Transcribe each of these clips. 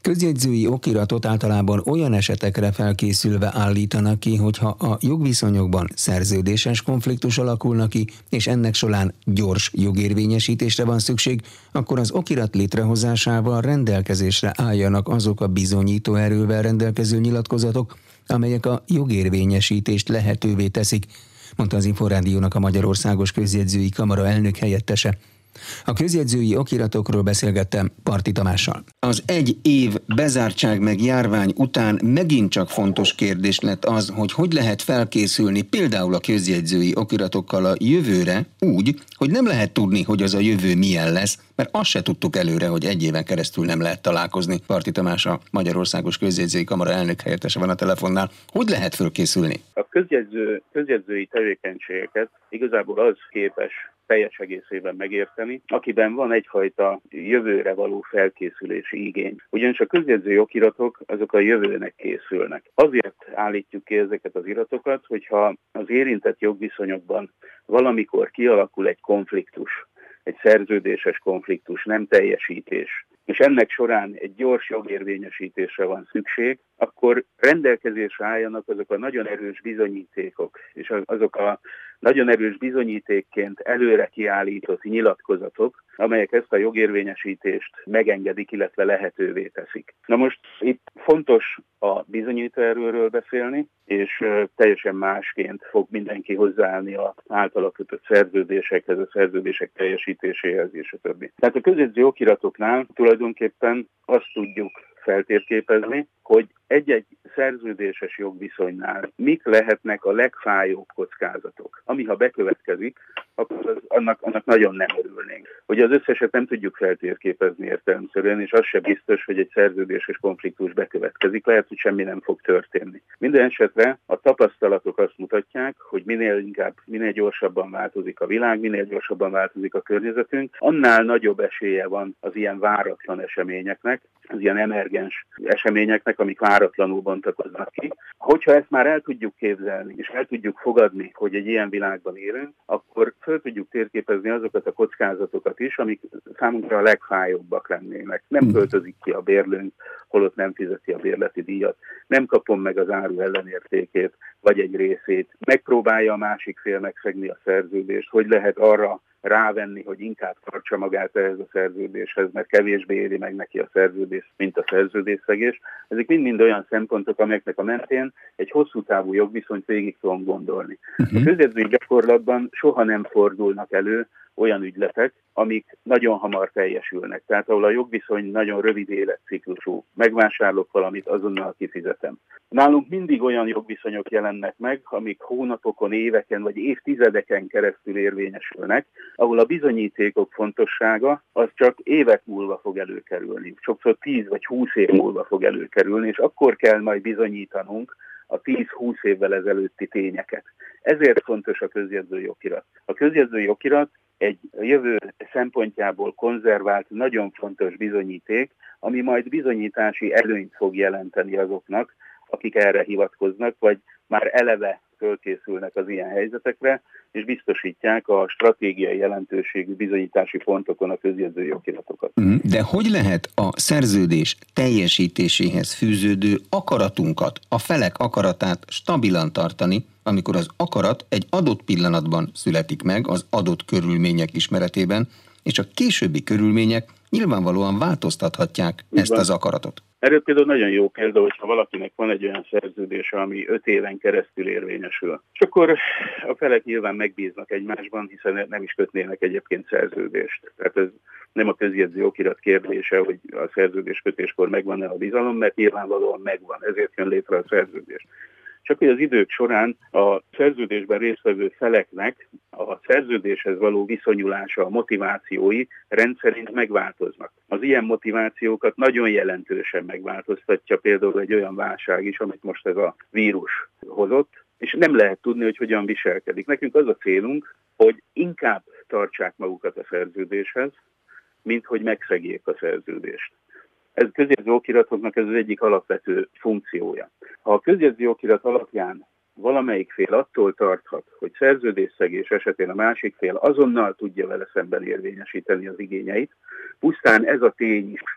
közjegyzői okiratot általában olyan esetekre felkészülve állítanak ki, hogyha a jogviszonyokban szerződéses konfliktus alakulna ki, és ennek során gyors jogérvényesítésre van szükség, akkor az okirat létrehozásával rendelkezésre álljanak azok a bizonyító erővel rendelkező nyilatkozatok, amelyek a jogérvényesítést lehetővé teszik, mondta az Inforádiónak a Magyarországos Közjegyzői Kamara elnök helyettese. A közjegyzői okiratokról beszélgettem Parti Tamással. Az egy év bezártság meg járvány után megint csak fontos kérdés lett az, hogy lehet felkészülni például a közjegyzői okiratokkal a jövőre úgy, hogy nem lehet tudni, hogy az a jövő milyen lesz, mert azt se tudtuk előre, hogy egy éven keresztül nem lehet találkozni. Parti Tamás, a Magyarországos Közjegyzői Kamara elnök helyettese van a telefonnál. Hogy lehet fölkészülni? A közjegyzői tevékenységeket igazából az képes teljes egészében megérteni, akiben van egyfajta jövőre való felkészülési igény. Ugyanis a közjegyzői okiratok azok a jövőnek készülnek. Azért állítjuk ki ezeket az iratokat, hogyha az érintett jogviszonyokban valamikor kialakul egy konfliktus, egy szerződéses konfliktus, nem teljesítés, és ennek során egy gyors jogérvényesítésre van szükség, akkor rendelkezésre álljanak azok a nagyon erős bizonyítékok, és azok a nagyon erős bizonyítékként előre kiállított nyilatkozatok, amelyek ezt a jogérvényesítést megengedik, illetve lehetővé teszik. Na most itt fontos a bizonyítóerőről beszélni, és teljesen másként fog mindenki hozzáállni az általa kötött szerződésekhez, a szerződések teljesítéséhez és a többi. Tehát a közjegyzői okiratoknál tulajdonképpen azt tudjuk feltérképezni, hogy egy-egy szerződéses jogviszonynál mik lehetnek a legfájóbb kockázatok, ami ha bekövetkezik, akkor annak nagyon nem örülnénk. Hogy az összeset nem tudjuk feltérképezni értelemszerűen, és az sem biztos, hogy egy szerződéses konfliktus bekövetkezik, lehet, hogy semmi nem fog történni. Minden esetre a tapasztalatok azt mutatják, hogy minél gyorsabban változik a világ, minél gyorsabban változik a környezetünk, annál nagyobb esélye van az ilyen váratlan eseményeknek, az ilyen emergens eseményeknek, amik váratlanul bontakoznak ki. Hogyha ezt már el tudjuk képzelni, és el tudjuk fogadni, hogy egy ilyen világban élünk, akkor föl tudjuk térképezni azokat a kockázatokat is, amik számunkra a legfájóbbak lennének. Nem költözik ki a bérlőnk, holott nem fizeti a bérleti díjat, nem kapom meg az áru ellenértékét, vagy egy részét, megpróbálja a másik fél megszegni a szerződést, hogy lehet arra rávenni, hogy inkább tartsa magát ehhez a szerződéshez, mert kevésbé éri meg neki a szerződés, mint a szerződésszegés. Ezek mind-mind olyan szempontok, amelyeknek a mentén egy hosszú távú jogviszonyt végig tudom gondolni. A közjegyzői gyakorlatban soha nem fordulnak elő olyan ügyletek, amik nagyon hamar teljesülnek. Tehát ahol a jogviszony nagyon rövid életciklusú. Megvásárolok valamit, azonnal kifizetem. Nálunk mindig olyan jogviszonyok jelennek meg, amik hónapokon, éveken vagy évtizedeken keresztül érvényesülnek, ahol a bizonyítékok fontossága az csak évek múlva fog előkerülni. Sokszor 10 vagy 20 év múlva fog előkerülni, és akkor kell majd bizonyítanunk a 10-20 évvel ezelőtti tényeket. Ezért fontos a közjegyzői okirat. A közjegyzői okirat egy jövő szempontjából konzervált, nagyon fontos bizonyíték, ami majd bizonyítási előnyt fog jelenteni azoknak, akik erre hivatkoznak, vagy már eleve fölkészülnek az ilyen helyzetekre, és biztosítják a stratégiai jelentőségű bizonyítási pontokon a közjegyzői okiratokat. De hogy lehet a szerződés teljesítéséhez fűződő akaratunkat, a felek akaratát stabilan tartani, amikor az akarat egy adott pillanatban születik meg az adott körülmények ismeretében, és a későbbi körülmények nyilvánvalóan változtathatják ezt az akaratot? Erről például nagyon jó példa, hogyha valakinek van egy olyan szerződése, ami 5 éven keresztül érvényesül. És akkor a felek nyilván megbíznak egymásban, hiszen nem is kötnének egyébként szerződést. Tehát ez nem a közjegyző okirat kérdése, hogy a szerződés kötéskor megvan-e a bizalom, mert nyilvánvalóan megvan, ezért jön létre a szerződés. Csak hogy az idők során a szerződésben résztvevő feleknek a szerződéshez való viszonyulása, a motivációi rendszerint megváltoznak. Az ilyen motivációkat nagyon jelentősen megváltoztatja például egy olyan válság is, amit most ez a vírus hozott, és nem lehet tudni, hogy hogyan viselkedik. Nekünk az a célunk, hogy inkább tartsák magukat a szerződéshez, mint hogy megszegjék a szerződést. Ez közjegyző okiratoknak ez az egyik alapvető funkciója. Ha a közjegyző okirat alapján valamelyik fél attól tarthat, hogy szerződésszegés esetén a másik fél azonnal tudja vele szemben érvényesíteni az igényeit, pusztán ez a tény is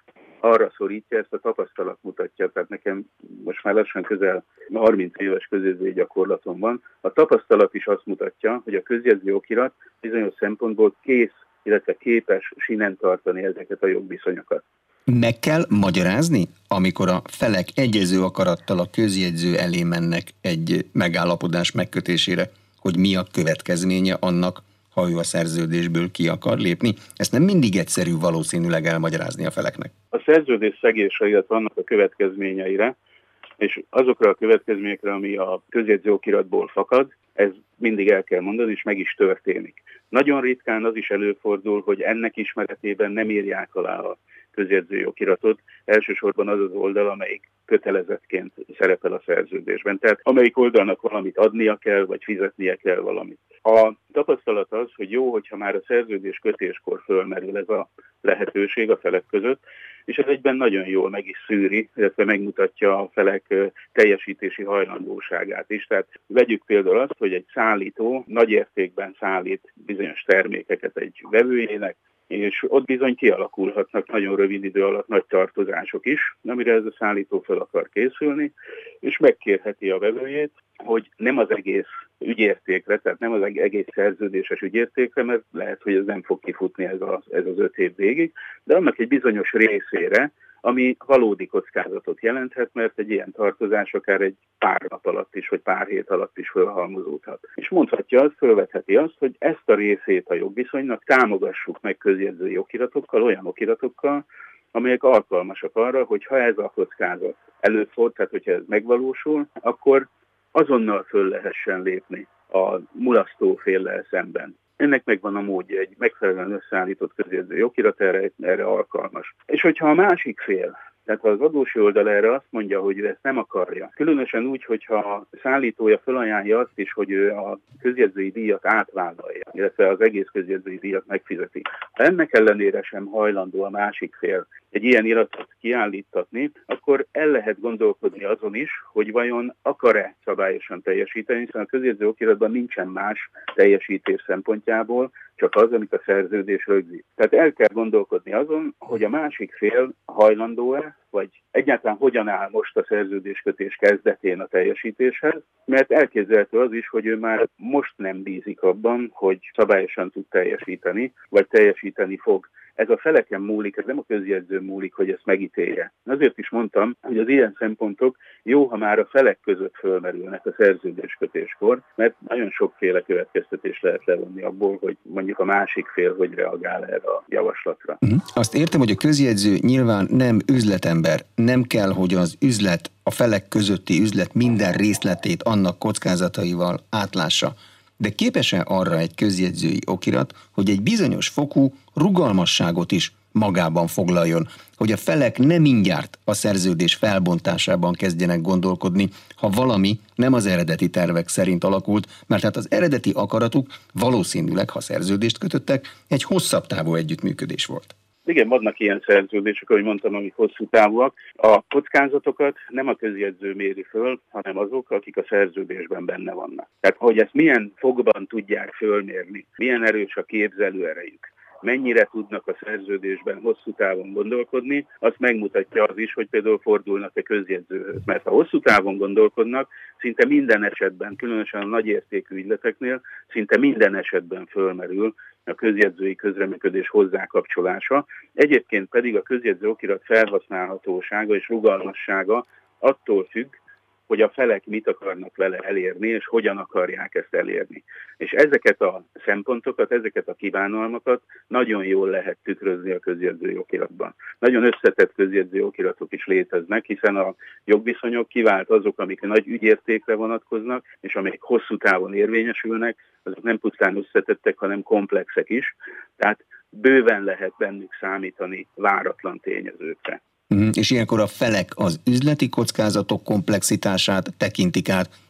arra szorítja, ezt a tapasztalat mutatja. Tehát nekem most már lassan közel 30 éves közjegyzői gyakorlatom van. A tapasztalat is azt mutatja, hogy a közjegyző okirat bizonyos szempontból kész, illetve képes sínen tartani ezeket a jogviszonyokat. Meg kell magyarázni, amikor a felek egyező akarattal a közjegyző elé mennek egy megállapodás megkötésére, hogy mi a következménye annak, ha ő a szerződésből ki akar lépni. Ezt nem mindig egyszerű valószínűleg elmagyarázni a feleknek. A szerződés szegése, illetve annak a következményeire, és azokra a következményekre, ami a közjegyző okiratból fakad, ez mindig el kell mondani, és meg is történik. Nagyon ritkán az is előfordul, hogy ennek ismeretében nem írják alá a közjegyzői okiratot, elsősorban az az oldal, amelyik kötelezettként szerepel a szerződésben. Tehát amelyik oldalnak valamit adnia kell, vagy fizetnie kell valamit. A tapasztalat az, hogy jó, hogyha már a szerződés kötéskor fölmerül ez a lehetőség a felek között, és ez egyben nagyon jól meg is szűri, illetve megmutatja a felek teljesítési hajlandóságát is. Tehát vegyük például azt, hogy egy szállító nagy értékben szállít bizonyos termékeket egy vevőjének, és ott bizony kialakulhatnak nagyon rövid idő alatt nagy tartozások is, amire ez a szállító fel akar készülni, és megkérheti a vevőjét, hogy nem az egész ügyértékre, tehát nem az egész szerződéses ügyértékre, mert lehet, hogy ez nem fog kifutni ez az 5 év végig, de annak egy bizonyos részére, ami valódi kockázatot jelenthet, mert egy ilyen tartozás akár egy pár nap alatt is, vagy pár hét alatt is fölhalmozódhat. És mondhatja azt, fölvetheti azt, hogy ezt a részét a jogviszonynak támogassuk meg közjegyzői okiratokkal, olyan okiratokkal, amelyek alkalmasak arra, hogy ha ez a kockázat előfordul, tehát hogyha ez megvalósul, akkor azonnal föl lehessen lépni a mulasztó féllel szemben. Ennek megvan a módja, egy megfelelően összeállított közjegyzői okirat erre alkalmas. És hogyha a másik fél, tehát az adósi oldal erre azt mondja, hogy ő ezt nem akarja, különösen úgy, hogyha a szállítója felajánlja azt is, hogy ő a közjegyzői díjat átvállalja, illetve az egész közjegyzői díjat megfizeti. Ha ennek ellenére sem hajlandó a másik fél egy ilyen iratot kiállítatni, akkor el lehet gondolkodni azon is, hogy vajon akar-e szabályosan teljesíteni, hiszen a közjegyző okiratban nincsen más teljesítés szempontjából, csak az, amit a szerződés rögzít. Tehát el kell gondolkodni azon, hogy a másik fél hajlandó-e, vagy egyáltalán hogyan áll most a szerződéskötés kezdetén a teljesítéshez, mert elképzelhető az is, hogy ő már most nem bízik abban, hogy szabályosan tud teljesíteni, vagy teljesíteni fog. Ez a feleken múlik, ez nem a közjegyzőn múlik, hogy ezt megítélje. Azért is mondtam, hogy az ilyen szempontok jó, ha már a felek között fölmerülnek a szerződéskötéskor, mert nagyon sokféle következtetés lehet levonni abból, hogy mondjuk a másik fél hogy reagál erre a javaslatra. Azt értem, hogy a közjegyző nyilván nem üzletember, nem kell, hogy az üzlet, a felek közötti üzlet minden részletét annak kockázataival átlássa. De képes-e arra egy közjegyzői okirat, hogy egy bizonyos fokú rugalmasságot is magában foglaljon, hogy a felek nem mindjárt a szerződés felbontásában kezdjenek gondolkodni, ha valami nem az eredeti tervek szerint alakult, mert hát az eredeti akaratuk valószínűleg, ha szerződést kötöttek, egy hosszabb távú együttműködés volt. Igen, vannak ilyen szerződések, ahogy mondtam, amik hosszú távúak. A kockázatokat nem a közjegyző méri föl, hanem azok, akik a szerződésben benne vannak. Tehát, hogy ezt milyen fogban tudják fölmérni, milyen erős a képzelőerejük, mennyire tudnak a szerződésben hosszú távon gondolkodni, azt megmutatja az is, hogy például fordulnak-e közjegyzőhöz. Mert ha hosszú távon gondolkodnak, szinte minden esetben, különösen a nagyértékű ügyleteknél, szinte minden esetben fölmerül a közjegyzői közreműködés hozzákapcsolása. Egyébként pedig a közjegyző okirat felhasználhatósága és rugalmassága attól függ, hogy a felek mit akarnak vele elérni, és hogyan akarják ezt elérni. És ezeket a szempontokat, ezeket a kívánalmakat nagyon jól lehet tükrözni a közjegyzői okiratban. Nagyon összetett közjegyzői okiratok is léteznek, hiszen a jogviszonyok kivált azok, amik nagy ügyértékre vonatkoznak, és amelyek hosszú távon érvényesülnek, azok nem pusztán összetettek, hanem komplexek is. Tehát bőven lehet bennük számítani váratlan tényezőkre. És ilyenkor a felek az üzleti kockázatok komplexitását tekintik át,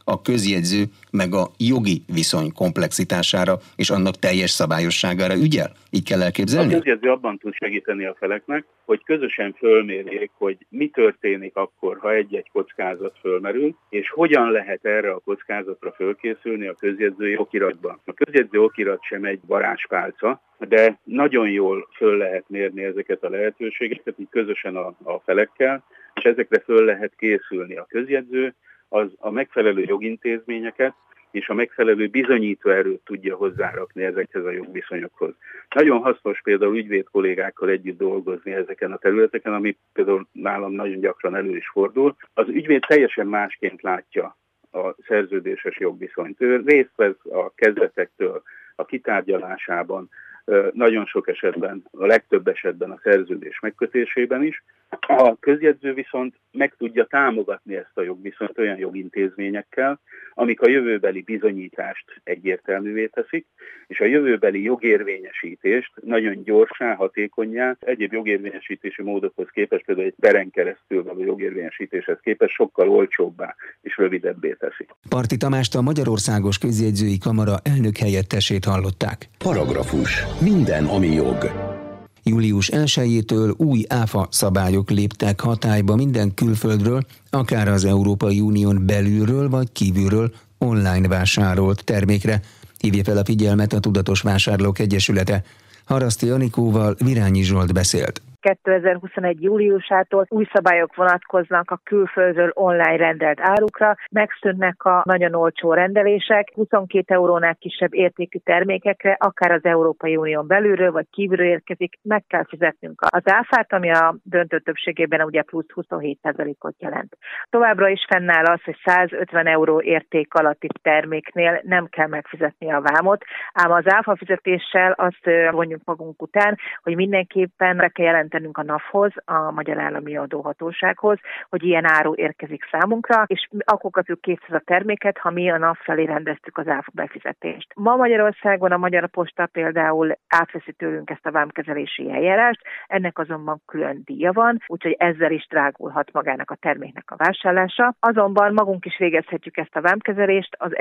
a közjegyző meg a jogi viszony komplexitására és annak teljes szabályosságára ügyel? Így kell elképzelni? A közjegyző abban tud segíteni a feleknek, hogy közösen fölmérjék, hogy mi történik akkor, ha egy-egy kockázat fölmerül, és hogyan lehet erre a kockázatra fölkészülni a közjegyzői okiratban. A közjegyző okirat sem egy varázspálca, de nagyon jól föl lehet mérni ezeket a lehetőségeket, így közösen a felekkel, és ezekre föl lehet készülni. A közjegyző az a megfelelő jogintézményeket és a megfelelő bizonyítóerőt tudja hozzárakni ezekhez a jogviszonyokhoz. Nagyon hasznos például ügyvéd kollégákkal együtt dolgozni ezeken a területeken, ami például nálam nagyon gyakran elő is fordul. Az ügyvéd teljesen másként látja a szerződéses jogviszonyt. Ő részt vesz a kezdetektől a kitárgyalásában, nagyon sok esetben, a legtöbb esetben a szerződés megkötésében is. A közjegyző viszont meg tudja támogatni ezt a jogviszonyt olyan jogintézményekkel, amik a jövőbeli bizonyítást egyértelművé teszik, és a jövőbeli jogérvényesítést nagyon gyorsá, hatékonnyá, egyéb jogérvényesítési módokhoz képest, például egy peren keresztül való jogérvényesítéshez képest sokkal olcsóbbá és rövidebbé teszi. Parti Tamást, a Magyarországos Közjegyzői Kamara elnök helyettesét hallották. Paragrafus. Minden, ami jog. Július 1-től új áfa szabályok léptek hatályba minden külföldről, akár az Európai Unión belülről vagy kívülről online vásárolt termékre. Hívja fel a figyelmet a Tudatos Vásárlók Egyesülete. Haraszti Anikóval Virányi Zsolt beszélt. 2021. júliusától új szabályok vonatkoznak a külföldről online rendelt árukra, megszűnnek a nagyon olcsó rendelések, 22 eurónál kisebb értékű termékekre, akár az Európai Unión belülről vagy kívülről érkezik, meg kell fizetnünk az áfát, ami a döntő többségében ugye plusz 27%-ot jelent. Továbbra is fennáll az, hogy 150 euró érték alatti terméknél nem kell megfizetni a vámot, ám az áfa fizetéssel azt vonjuk magunk után, hogy mindenképpen be kell jelentenünk a NAV-hoz, a Magyar Állami Adóhatósághoz, hogy ilyen áru érkezik számunkra, és akkor kapjuk készhez a terméket, ha mi a NAV felé rendeztük az áfa befizetést. Ma Magyarországon a Magyar Posta például átveszi tőlünk ezt a vámkezelési eljárást, ennek azonban külön díja van, úgyhogy ezzel is drágulhat magának a terméknek a vásárlása. Azonban magunk is végezhetjük ezt a vámkezelést, az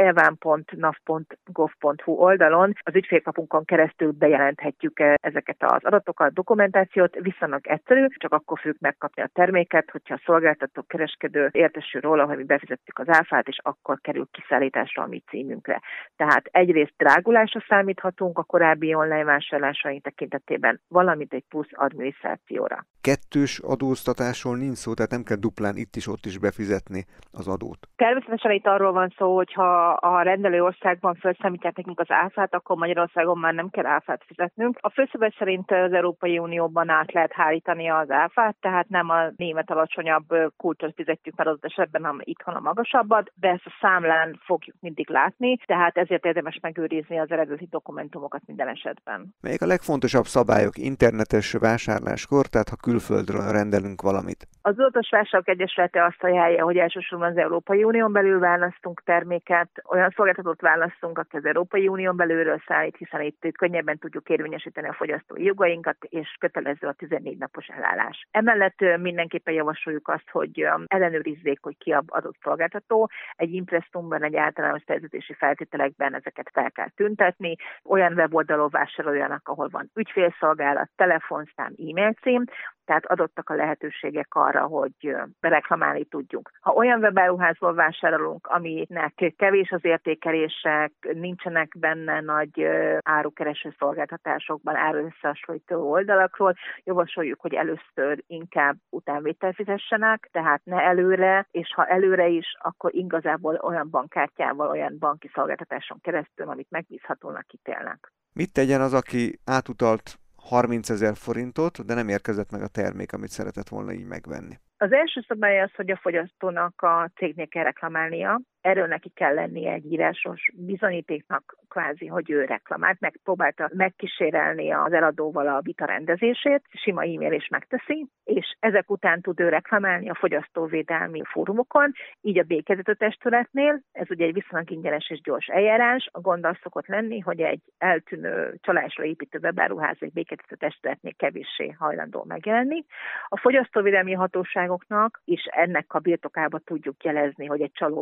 elvám.nav.gov.hu oldalon az ügyfélkapunkon keresztül bejelenthetjük ezeket az adatokat, dokumentációt, viszonylag egyszerű, csak akkor fogjuk megkapni a terméket, hogyha a szolgáltató kereskedő értesül róla, hogy mi befizettük az áfát, és akkor kerül kiszállításra a mi címünkre. Tehát egyrészt drágulásra számíthatunk a korábbi online vásárlásaink tekintetében, valamint egy plusz adminisztrációra. Kettős adóztatásról nincs szó, tehát nem kell duplán itt is ott is befizetni az adót. Természetesen itt arról van szó, hogy ha a rendelő országban felszámítják nekünk az áfát, akkor Magyarországon már nem kell áfát fizetnünk. A főszabály szerint az Európai Unióban át lehet hárítani az áfát, tehát nem a német alacsonyabb kulcsot fizetjük már az esetben, hanem itthon a magasabbat, de ezt a számlán fogjuk mindig látni, tehát ezért érdemes megőrizni az eredeti dokumentumokat minden esetben. Melyek a legfontosabb szabályok internetes vásárláskor, tehát ha külföldről rendelünk valamit? Az Tudatos Vásárlók Egyesülete azt ajánlja, hogy elsősorban az Európai Unión belül választunk terméket, olyan szolgáltatót választunk, aki az Európai Unión belülről szállít, hiszen itt könnyebben tudjuk érvényesíteni a fogyasztói jogainkat, és kötelező a 14 napos elállás. Emellett mindenképpen javasoljuk azt, hogy ellenőrizzék, hogy ki az adott szolgáltató. Egy impresszumban, egy általános szerződési feltételekben ezeket fel kell tüntetni. Olyan weboldalon vásároljanak, ahol van ügyfélszolgálat, telefonszám, e-mail cím, tehát adottak a lehetőségek arra, hogy reklamálni tudjunk. Ha olyan webáruházból vásárolunk, aminek kevés az értékelések, nincsenek benne nagy árukereső szolgáltatásokban, áruösszehasonlító oldalakról, javasoljuk, hogy először inkább utánvétel fizessenek, tehát ne előre, és ha előre is, akkor igazából olyan bankkártyával, olyan banki szolgáltatáson keresztül, amit megbízhatónak ítélnek. Mit tegyen az, aki átutalt 30 000 forintot, de nem érkezett meg a termék, amit szeretett volna így megvenni? Az első szabály az, hogy a fogyasztónak a cégnél kell reklamálnia. Erről neki kell lennie egy írásos bizonyítéknak kvázi, hogy ő reklamált, megpróbálta megkísérelni az eladóval a vita rendezését, sima e-mail is megteszi, és ezek után tud ő reklamálni a fogyasztóvédelmi fórumokon, így a békezető testületnél. Ez ugye egy viszonylag ingyenes és gyors eljárás. A gond az szokott lenni, hogy egy eltűnő csalásra építő webáruház egy békezető testületnél kevéssé hajlandó megjelenni. A fogyasztóvédelmi hatóságoknak is ennek a birtokába tudjuk jelezni, hogy egy csaló webáruház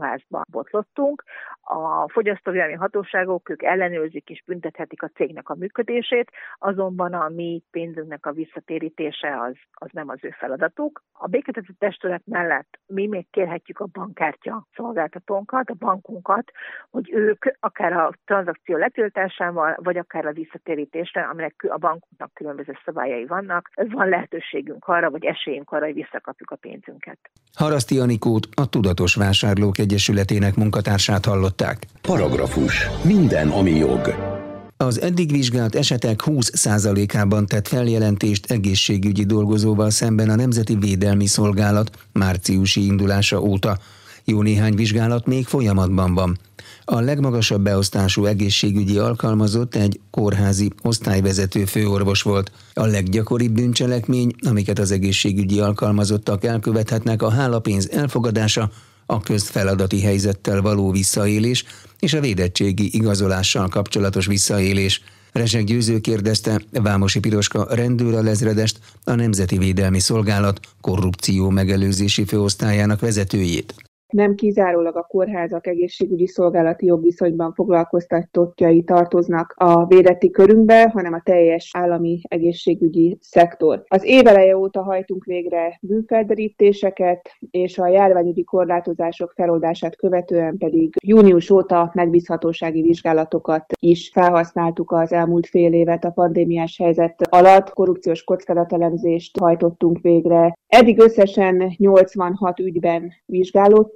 áruházba botlottunk. A fogyasztóvédelmi hatóságok, ők ellenőrzik és büntethetik a cégnek a működését, azonban a mi pénzünknek a visszatérítése az nem az ő feladatuk. A békéltető testület mellett mi még kérhetjük a bankkártya szolgáltatónkat, a bankunkat, hogy ők akár a tranzakció letiltásával, vagy akár a visszatérítésre, aminek a bankunknak különböző szabályai vannak, van lehetőségünk arra, vagy esélyünk arra, hogy visszakapjuk a pénzünket. Haraszti Anikót, a Tudatos Vásárlók Egyesületének munkatársát hallották. Paragrafus. Minden, ami jog. Az eddig vizsgált esetek 20%-ában tett feljelentést egészségügyi dolgozóval szemben a Nemzeti Védelmi Szolgálat márciusi indulása óta. Jó néhány vizsgálat még folyamatban van. A legmagasabb beosztású egészségügyi alkalmazott egy kórházi osztályvezető főorvos volt. A leggyakoribb bűncselekmény, amiket az egészségügyi alkalmazottak elkövethetnek, a hálapénz elfogadása, a közfeladati helyzettel való visszaélés és a védettségi igazolással kapcsolatos visszaélés. Rezsek Győző kérdezte Vámosi Piroska rendőralezredest, a Nemzeti Védelmi Szolgálat korrupció megelőzési főosztályának vezetőjét. Nem kizárólag a kórházak egészségügyi szolgálati jogviszonyban foglalkoztatottjai tartoznak a védetti körünkbe, hanem a teljes állami egészségügyi szektor. Az éveleje óta hajtunk végre bűnfelderítéseket, és a járványügyi korlátozások feloldását követően pedig június óta megbízhatósági vizsgálatokat is felhasználtuk az elmúlt fél évet a pandémiás helyzet alatt. Korrupciós kockázatelemzést hajtottunk végre. Eddig összesen 86 ügyben vizsgálódtunk,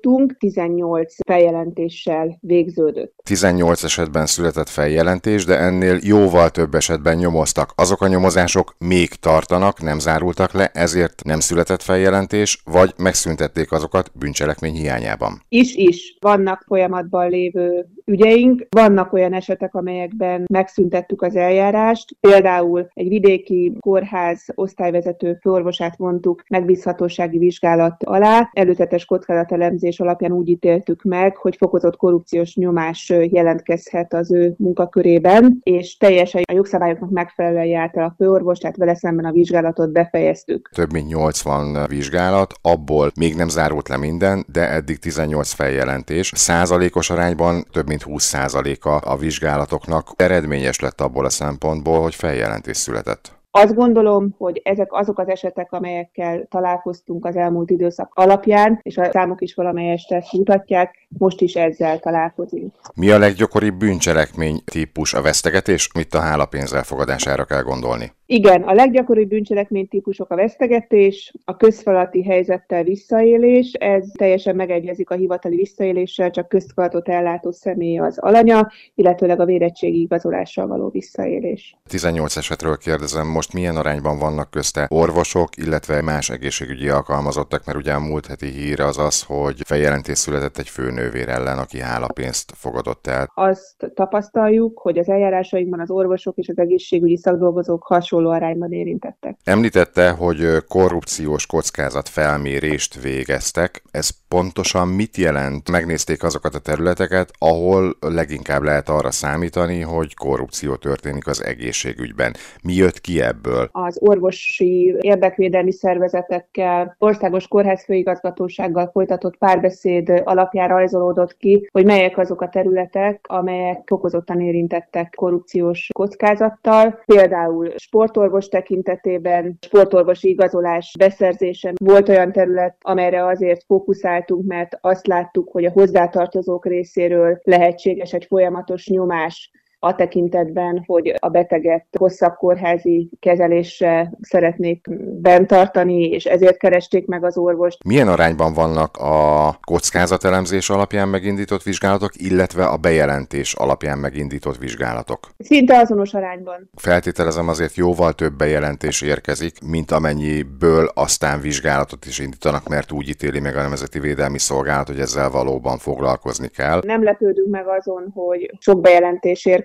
18 feljelentéssel végződött. 18 esetben született feljelentés, de ennél jóval több esetben nyomoztak. Azok a nyomozások még tartanak, nem zárultak le, ezért nem született feljelentés, vagy megszüntették azokat bűncselekmény hiányában. Is. Vannak folyamatban lévő ügyeink, vannak olyan esetek, amelyekben megszüntettük az eljárást. Például egy vidéki kórház osztályvezető főorvosát vontuk megbízhatósági vizsgálat alá. Előzetes kockázatelemzés alapján úgy ítéltük meg, hogy fokozott korrupciós nyomás jelentkezhet az ő munkakörében, és teljesen a jogszabályoknak megfelelően járt el a főorvos, tehát vele szemben a vizsgálatot befejeztük. Több mint 80 vizsgálat, abból még nem zárult le minden, de eddig 18 feljelentés. Százalékos arányban több mint 20%-a a vizsgálatoknak eredményes lett abból a szempontból, hogy feljelentés született. Azt gondolom, hogy ezek azok az esetek, amelyekkel találkoztunk az elmúlt időszak alapján, és a számok is valamelyest ezt mutatják, most is ezzel találkozunk. Mi a leggyakoribb bűncselekmény típus? A vesztegetés? Mit a hálapénz elfogadására kell gondolni? Igen, a leggyakoribb bűncselekmény típusok a vesztegetés, a közfeladati helyzettel visszaélés, ez teljesen megegyezik a hivatali visszaéléssel, csak közfeladatot ellátó személy az alanya, illetőleg a védettségi igazolással való visszaélés. 18 esetről kérdezem, most milyen arányban vannak közte orvosok, illetve más egészségügyi alkalmazottak, mert ugye a múlt heti hír az az, hogy feljelentés született egy főnővér ellen, aki hálapénzt fogadott el. Azt tapasztaljuk, hogy az eljárásainkban az orvosok és az egészségügyi szakdolgozók hasonló arányban érintettek. Említette, hogy korrupciós kockázatfelmérést végeztek. Ez pontosan mit jelent? Megnézték azokat a területeket, ahol leginkább lehet arra számítani, hogy korrupció történik az egészségügyben. Mi jött ki ebből? Az orvosi érdekvédelmi szervezetekkel, országos kórházfőigazgatósággal folytatott párbeszéd alapján rajzolódott ki, hogy melyek azok a területek, amelyek fokozottan érintettek korrupciós kockázattal. Például sportorvos tekintetében, sportorvosi igazolás beszerzése volt olyan terület, amelyre azért fókuszáltunk, mert azt láttuk, hogy a hozzátartozók részéről lehetséges egy folyamatos nyomás a tekintetben, hogy a beteget hosszabb kórházi kezelésre szeretnék bent tartani, és ezért keresték meg az orvost. Milyen arányban vannak a kockázatelemzés alapján megindított vizsgálatok, illetve a bejelentés alapján megindított vizsgálatok? Szinte azonos arányban. Feltételezem, azért jóval több bejelentés érkezik, mint amennyiből aztán vizsgálatot is indítanak, mert úgy ítéli meg a Nemzeti Védelmi Szolgálat, hogy ezzel valóban foglalkozni kell. Nem lepődünk meg azon, hogy sok bejelentés érkezik,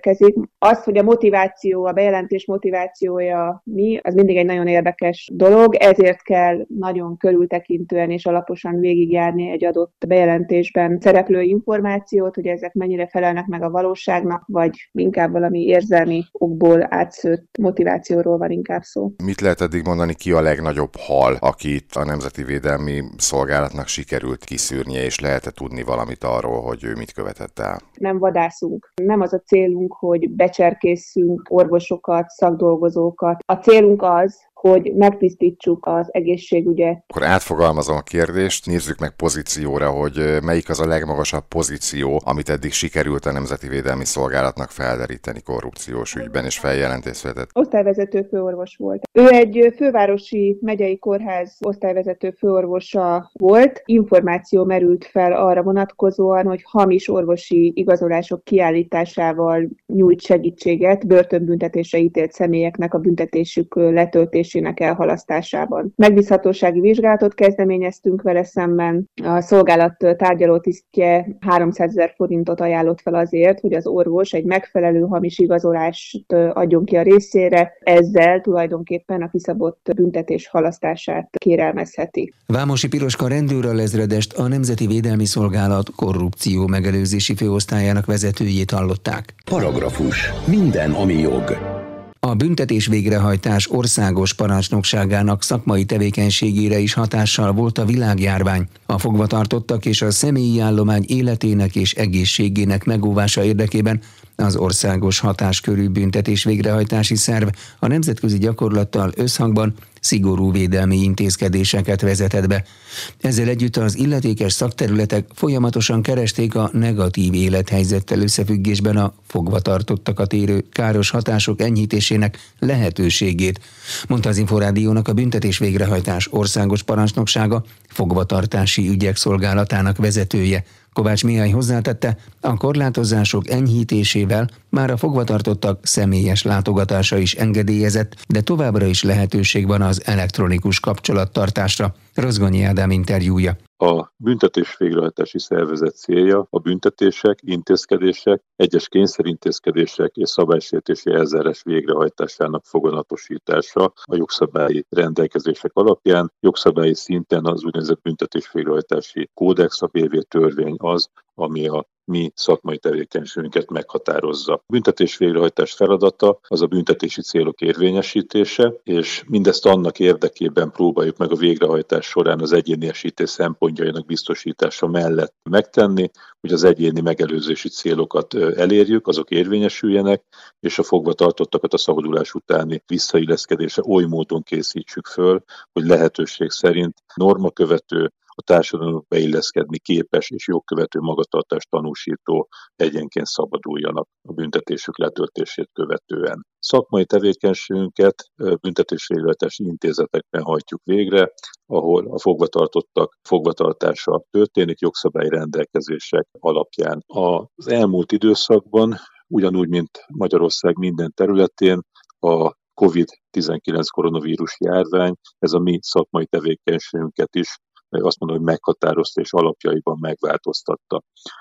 érkezik. Az, hogy a motiváció, a bejelentés motivációja mi, az mindig egy nagyon érdekes dolog, ezért kell nagyon körültekintően és alaposan végigjárni egy adott bejelentésben szereplő információt, hogy ezek mennyire felelnek meg a valóságnak, vagy inkább valami érzelmi okból átszőtt motivációról van inkább szó. Mit lehet eddig mondani, ki a legnagyobb hal, akit a Nemzeti Védelmi Szolgálatnak sikerült kiszűrnie, és lehet-e tudni valamit arról, hogy ő mit követett el? Nem vadászunk. Nem az a célunk, hogy becserkészünk orvosokat, szakdolgozókat. A célunk az, hogy megtisztítsuk az egészségügyet. Akkor átfogalmazom a kérdést, nézzük meg pozícióra, hogy melyik az a legmagasabb pozíció, amit eddig sikerült a Nemzeti Védelmi Szolgálatnak felderíteni korrupciós ügyben, és feljelentést vetett. Osztályvezető főorvos volt. Ő egy fővárosi megyei kórház osztályvezető főorvosa volt. Információ merült fel arra vonatkozóan, hogy hamis orvosi igazolások kiállításával nyújt segítséget börtönbüntetésre ítélt személyeknek a büntetésük letöltésének elhalasztásában. Megbízhatósági vizsgálatot kezdeményeztünk vele szemben. A szolgálat tárgyalótisztje 300 000 forintot ajánlott fel azért, hogy az orvos egy megfelelő hamis igazolást adjon ki a részére, ezzel tulajdonképpen a kiszabott büntetés halasztását kérelmezheti. Vámosi Piroska rendőralezredest, a Nemzeti Védelmi Szolgálat korrupció megelőzési főosztályának vezetőjét hallották. Paragrafus. Minden, ami jog. A büntetés végrehajtás országos parancsnokságának szakmai tevékenységére is hatással volt a világjárvány. A fogvatartottak és a személyi állomány életének és egészségének megóvása érdekében az országos hatáskörű büntetés végrehajtási szerv a nemzetközi gyakorlattal összhangban szigorú védelmi intézkedéseket vezetett be. Ezzel együtt az illetékes szakterületek folyamatosan keresték a negatív élethelyzettel összefüggésben a fogvatartottakat érő káros hatások enyhítésének lehetőségét, mondta az Inforádiónak a büntetés végrehajtás országos parancsnoksága fogvatartási ügyek szolgálatának vezetője. Kovács Mihály hozzátette, a korlátozások enyhítésével már a fogvatartottak személyes látogatása is engedélyezett, de továbbra is lehetőség van az elektronikus kapcsolattartásra. Rozgonyi Ádám interjúja. A büntetés végrehajtási szervezet célja a büntetések, intézkedések, egyes kényszerintézkedések és szabálysértési eljárás végrehajtásának foganatosítása a jogszabályi rendelkezések alapján. Jogszabályi szinten az úgynevezett büntetés végrehajtási kódex, a BV törvény az, ami a mi szakmai tevékenységünket meghatározza. A büntetés végrehajtás feladata az a büntetési célok érvényesítése, és mindezt annak érdekében próbáljuk meg a végrehajtás során az egyéniesítés szempontjainak biztosítása mellett megtenni, hogy az egyéni megelőzési célokat elérjük, azok érvényesüljenek, és a fogvatartottakat a szabadulás utáni visszailleszkedése oly módon készítsük föl, hogy lehetőség szerint normakövető, a társadalomba beilleszkedni képes és jogkövető magatartást tanúsító egyenként szabaduljanak a büntetésük letöltését követően. Szakmai tevékenységünket büntetésvégrehajtási intézetekben hajtjuk végre, ahol a fogvatartottak fogvatartása történik jogszabályi rendelkezések alapján. Az elmúlt időszakban, ugyanúgy, mint Magyarország minden területén, a COVID-19 koronavírus járvány, ez a mi szakmai tevékenységünket is azt mondom, hogy meghatározta és alapjaiban megváltoztatta.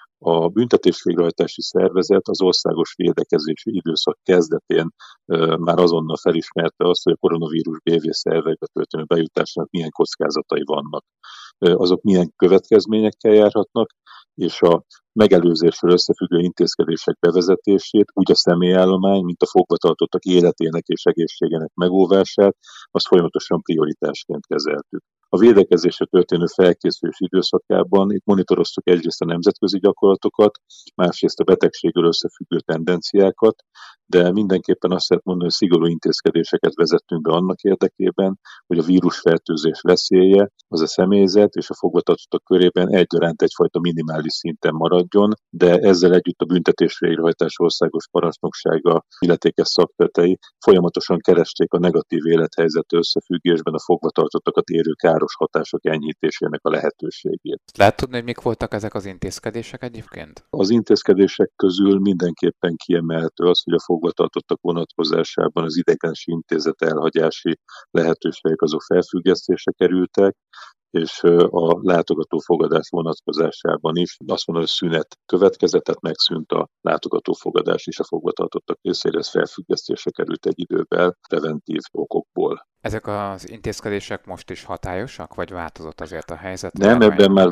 A büntetésvégrehajtási szervezet az országos védekezési időszak kezdetén már azonnal felismerte azt, hogy a koronavírus BV szervekbe történő bejutásnak milyen kockázatai vannak. Azok milyen következményekkel járhatnak, és a megelőzéssel összefüggő intézkedések bevezetését, úgy a személyállomány, mint a fogvatartottak életének és egészségének megóvását, azt folyamatosan prioritásként kezeltük. A védekezésre történő felkészülés időszakában itt monitoroztuk egyrészt a nemzetközi gyakorlatokat, másrészt a betegséggel összefüggő tendenciákat, de mindenképpen azt lehet mondani, hogy szigorú intézkedéseket vezettünk be annak érdekében, hogy a vírusfertőzés veszélye az a személyzet és a fogvatartottak körében egyaránt egyfajta minimális szinten maradjon, de ezzel együtt a büntetés végrehajtás országos parancsnoksága illetékes szakterületei folyamatosan keresték a negatív élethelyzet összefüggésben a fogvatartottakat érő káros hatások enyhítésének a lehetőségét. Lehet tudni, hogy mik voltak ezek az intézkedések egyébként? Az intézkedések közül mindenképpen kiemelhető az, hogy a fogvatartottak vonatkozásában az ideiglenes intézet elhagyási lehetőségek azok felfüggesztésre kerültek, és a látogatófogadás vonatkozásában is azt mondom, hogy szünet következett, tehát megszűnt a látogatófogadás is a fogvatartottak részére, ez felfüggesztésre került egy idővel preventív okokból. Ezek az intézkedések most is hatályosak, vagy változott azért a helyzet? Nem, ebben már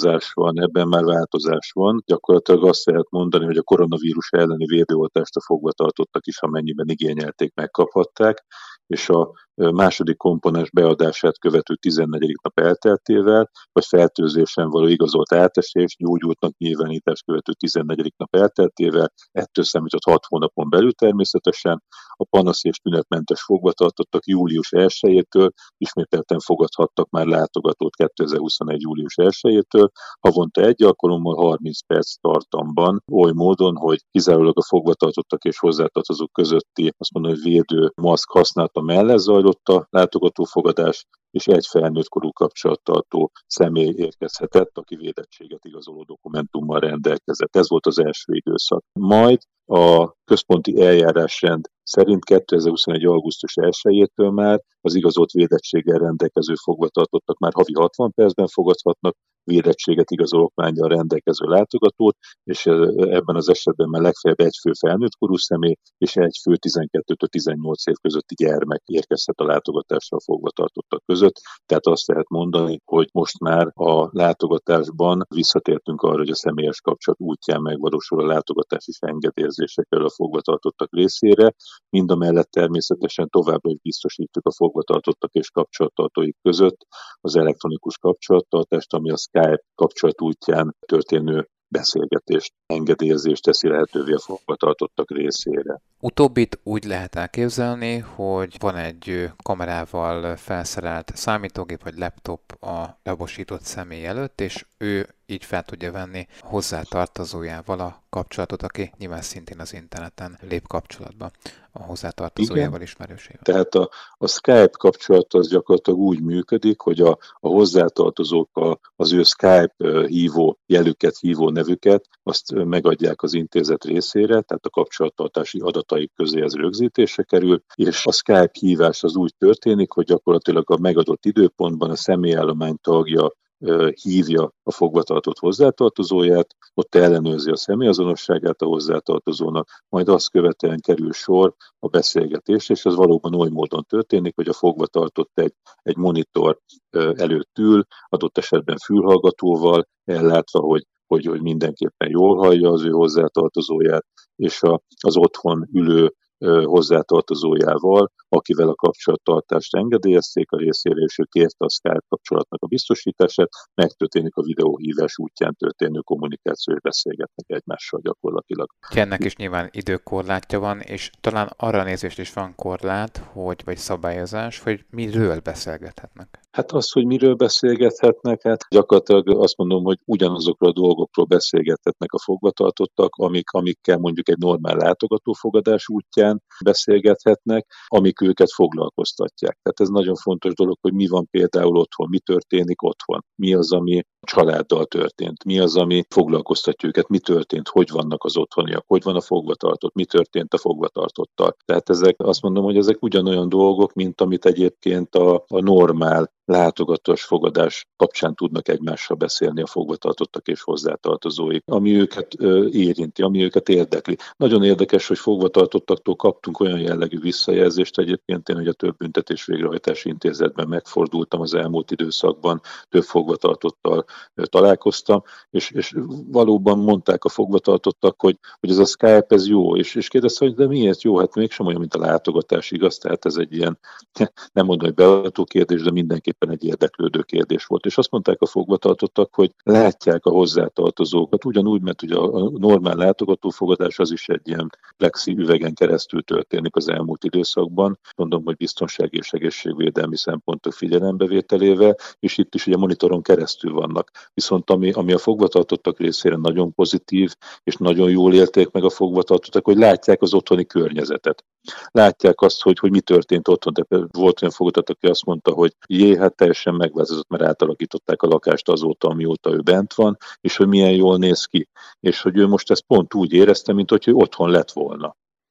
változás van. Gyakorlatilag azt lehet mondani, hogy a koronavírus elleni védőoltást a fogvatartottak is, amennyiben igényelték, megkaphatták, és a második komponens beadását követő 14. nap elteltével, vagy fertőzésen való igazolt átesés, gyógyultnak nyilvánítás követő 14. nap elteltével, ettől számított 6 hónapon belül természetesen, a panasz és tünetmentes fogvatartottak július 1-től ismételten fogadhattak már látogatót 2021. július 1-től, havonta egy alkalommal 30 perc tartamban, oly módon, hogy kizárólag a fogvatartottak és hozzátartozók közötti, azt mondom, hogy védő maszk használata mellett zajlott a látogatófogadás, és egy felnőtt korú kapcsolattartó személy érkezhetett, aki védettséget igazoló dokumentummal rendelkezett. Ez volt az első időszak. Majd a központi eljárásrend szerint 2021. augusztus 1-től már az igazolt védettséggel rendelkező fogvatartottak már havi 60 percben fogadhatnak védettséget igazoló okmánnyal rendelkező látogatót, és ebben az esetben már legfeljebb egy fő felnőtt korú személy és egy fő 12-től 18 év közötti gyermek érkezhet a látogatásra a fogvatartottak között. Tehát azt lehet mondani, hogy most már a látogatásban visszatértünk arra, hogy a személyes kapcsolat útján megvalósul a látogatás és engedélyezésekkel a fogvatartottak részére. Mindamellett természetesen továbbra is biztosítjuk a fogvatartottak és kapcsolattartóik között az elektronikus kapcsolattartást, ami a Skype kapcsolat útján történő beszélgetést, engedélyezést teszi lehetővé a fogvatartottak részére. Utóbbit úgy lehet elképzelni, hogy van egy kamerával felszerelt számítógép vagy laptop a lebosított személy előtt, és ő így fel tudja venni hozzátartozójával a kapcsolatot, aki nyilván szintén az interneten lép kapcsolatba a hozzátartozójával, ismerősével. Tehát a Skype kapcsolat az gyakorlatilag úgy működik, hogy a hozzátartozók az ő Skype hívó jelüket, hívó nevüket, azt megadják az intézet részére, tehát a kapcsolattartási adataik közé ez rögzítésre kerül, és a Skype hívás az úgy történik, hogy gyakorlatilag a megadott időpontban a személyállomány tagja hívja a fogvatartott hozzátartozóját, ott ellenőrzi a személyazonosságát a hozzátartozónak, majd azt követően kerül sor a beszélgetés, és ez valóban oly módon történik, hogy a fogvatartott egy monitor előtt ül, adott esetben fülhallgatóval, ellátva, hogy mindenképpen jól hallja az ő hozzátartozóját, és az otthon ülő hozzátartozójával, akivel a kapcsolattartást engedélyezték a részére, és ő kérte a Skype kapcsolatnak a biztosítását, megtörténik a videóhívás útján történő kommunikáció, és beszélgetnek egymással gyakorlatilag. Ennek is nyilván időkorlátja van, és talán arra nézést is van korlát, vagy szabályozás, hogy miről beszélgethetnek. Hát az, hogy miről beszélgethetnek, hát gyakorlatilag azt mondom, hogy ugyanazokról a dolgokról beszélgethetnek a fogvatartottak, amikkel mondjuk egy normál látogatófogadás útján beszélgethetnek, amik őket foglalkoztatják. Tehát ez nagyon fontos dolog, hogy mi van például otthon, mi történik otthon, mi az, ami családdal történt, mi az, ami foglalkoztatja őket, mi történt, hogy vannak az otthoniak, hogy van a fogvatartott, mi történt a fogvatartottal. Tehát azt mondom, hogy ezek ugyanolyan dolgok, mint amit egyébként a normál látogatós fogadás kapcsán tudnak egymással beszélni a fogvatartottak és hozzátartozóik, ami őket érinti, ami őket érdekli. Nagyon érdekes, hogy fogvatartottaktól kaptunk olyan jellegű visszajelzést egyébként, én, hogy a több büntetés végrehajtási intézetben megfordultam az elmúlt időszakban, több fogvatartottal találkoztam, és valóban mondták a fogvatartottak, hogy ez a Skype ez jó, és kérdezte, hogy de miért jó? Hát mégsem olyan, mint a látogatás, igaz? Tehát ez egy ilyen, nem mondom, hogy beavató kérdés, de mindenképpen egy érdeklődő kérdés volt. És azt mondták a fogvatartottak, hogy látják a hozzátartozókat, ugyanúgy, mert ugye a normál látogatófogadás az is egy ilyen plexi üvegen keresztül történik az elmúlt időszakban, mondom, hogy biztonsági és egészségvédelmi szempontok figyelembevételével, és itt is ugye monitoron keresztül vannak. Viszont ami a fogvatartottak részére nagyon pozitív, és nagyon jól élték meg a fogvatartottak, hogy látják az otthoni környezetet. Látják azt, hogy mi történt otthon, de volt olyan fogvatartott, aki azt mondta, hogy hát teljesen megváltozott, mert átalakították a lakást azóta, amióta ő bent van, és hogy milyen jól néz ki. És hogy ő most ezt pont úgy érezte, mint hogy ő otthon lett volna.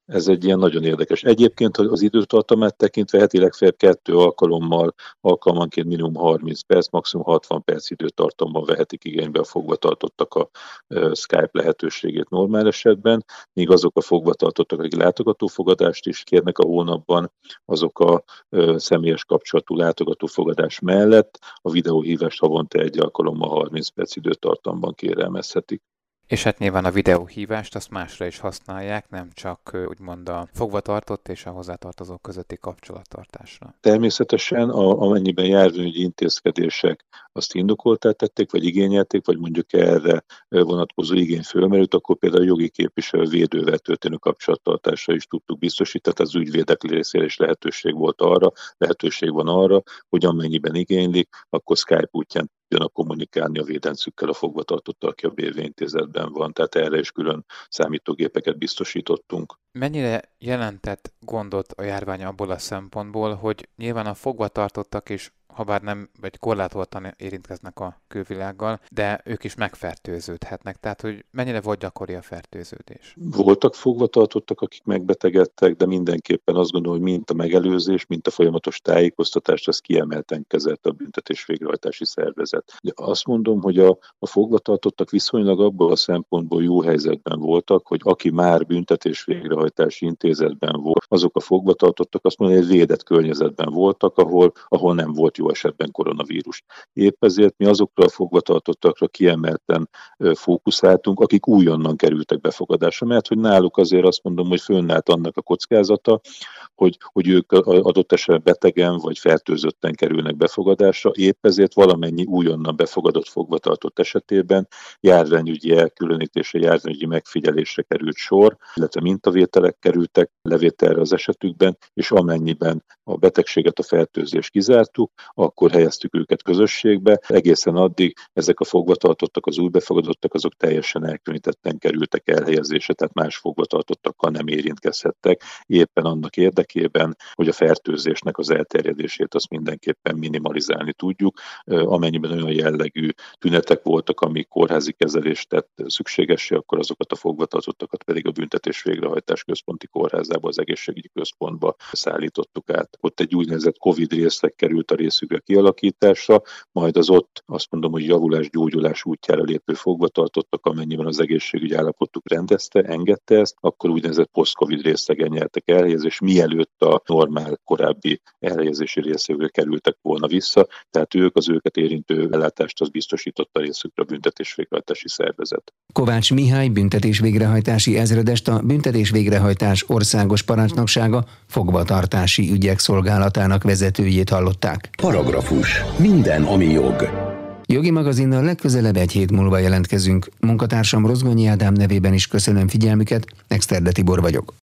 Ez egy ilyen nagyon érdekes. Egyébként az időtartamát tekintve heti legfeljebb 2 alkalommal, alkalmanként minimum 30 perc, maximum 60 perc időtartamban vehetik igénybe a fogvatartottak a Skype lehetőségét normál esetben, míg azok a fogvatartottak, akik látogatófogadást is kérnek a hónapban, azok a személyes kapcsolatú látogatófogadás mellett a videóhívást havonta 1 alkalommal 30 perc időtartamban kérelmezhetik. És hát nyilván a videóhívást azt másra is használják, nem csak úgymond a fogvatartott és a hozzátartozók közötti kapcsolattartásra. Természetesen, amennyiben járványügyi intézkedések azt indokoltá tették, vagy igényelték, vagy mondjuk erre vonatkozó igény fölmerült, akkor például a jogi képviselő védővel történő kapcsolattartásra is tudtuk biztosítani, az ügyvédek részére is lehetőség van arra, hogy amennyiben igénylik, akkor Skype útján tudjanak kommunikálni a védencükkel, a fogvatartottal, aki a BV intézetben van, tehát erre is külön számítógépeket biztosítottunk. Mennyire jelentett gondot a járvány abból a szempontból, hogy nyilván a fogvatartottak is, habár nem vagy korlátoltan érintkeznek a külvilággal, de ők is megfertőződhetnek. Tehát, hogy mennyire volt gyakori a fertőződés? Voltak fogvatartottak, akik megbetegedtek, de mindenképpen azt gondolom, hogy mint a megelőzés, mint a folyamatos tájékoztatást, az kiemelten kezelte a büntetés végrehajtási szervezet. De azt mondom, hogy a fogvatartottak viszonylag abból a szempontból jó helyzetben voltak, hogy aki már büntetés végrehajtási intézetben volt, azok a fogvatartottak azt mondom, hogy egy védett környezetben voltak, ahol nem volt jó esetben koronavírus. Épp ezért mi azokra a fogvatartottakra kiemelten fókuszáltunk, akik újonnan kerültek befogadásra, mert hogy náluk azért azt mondom, hogy fönnállt annak a kockázata, hogy ők adott esetben betegen vagy fertőzötten kerülnek befogadásra, épp ezért valamennyi újonnan befogadott fogvatartott esetében járványügyi elkülönítése, járványügyi megfigyelésre került sor, illetve mintavételek kerültek levételre az esetükben, és amennyiben a betegséget, a fertőzést kizártuk, akkor helyeztük őket közösségbe. Egészen addig ezek a fogvatartottak, az új befogadottak, azok teljesen elkülönítetten kerültek elhelyezésre, tehát más fogvatartottakkal nem érintkezhettek, éppen annak érdekében, hogy a fertőzésnek az elterjedését azt mindenképpen minimalizálni tudjuk. Amennyiben olyan jellegű tünetek voltak, ami kórházi kezelést tett szükségessé, akkor azokat a fogvatartottakat pedig a büntetés végrehajtás központi kórházába, az egészségügyi központba szállítottuk át. Ott egy úgynevezett COVID részleg került a részükre kialakításra, majd az ott azt mondom, hogy javulás-gyógyulás útjára lépő fogvatartottak, amennyiben az egészségügyi állapotuk engedte ezt, akkor úgynevezett post-COVID részlegen nyertek elhelyezést, mielőtt a normál korábbi elhelyezési részükre kerültek volna vissza, tehát az őket érintő ellátást az biztosította részükre a büntetésvégrehajtási szervezet. Kovács Mihály büntetésvégrehajtási ezredest, a büntetésvégrehajtás országos parancsnoksága fogvatartási ügyek szolgálatának vezetőjét hallották. Paragrafus. Minden, ami jog. Jogi magazinnal legközelebb egy hét múlva jelentkezünk. Munkatársam Rozgonyi Ádám nevében is köszönöm figyelmüket, Exterde Tibor vagyok.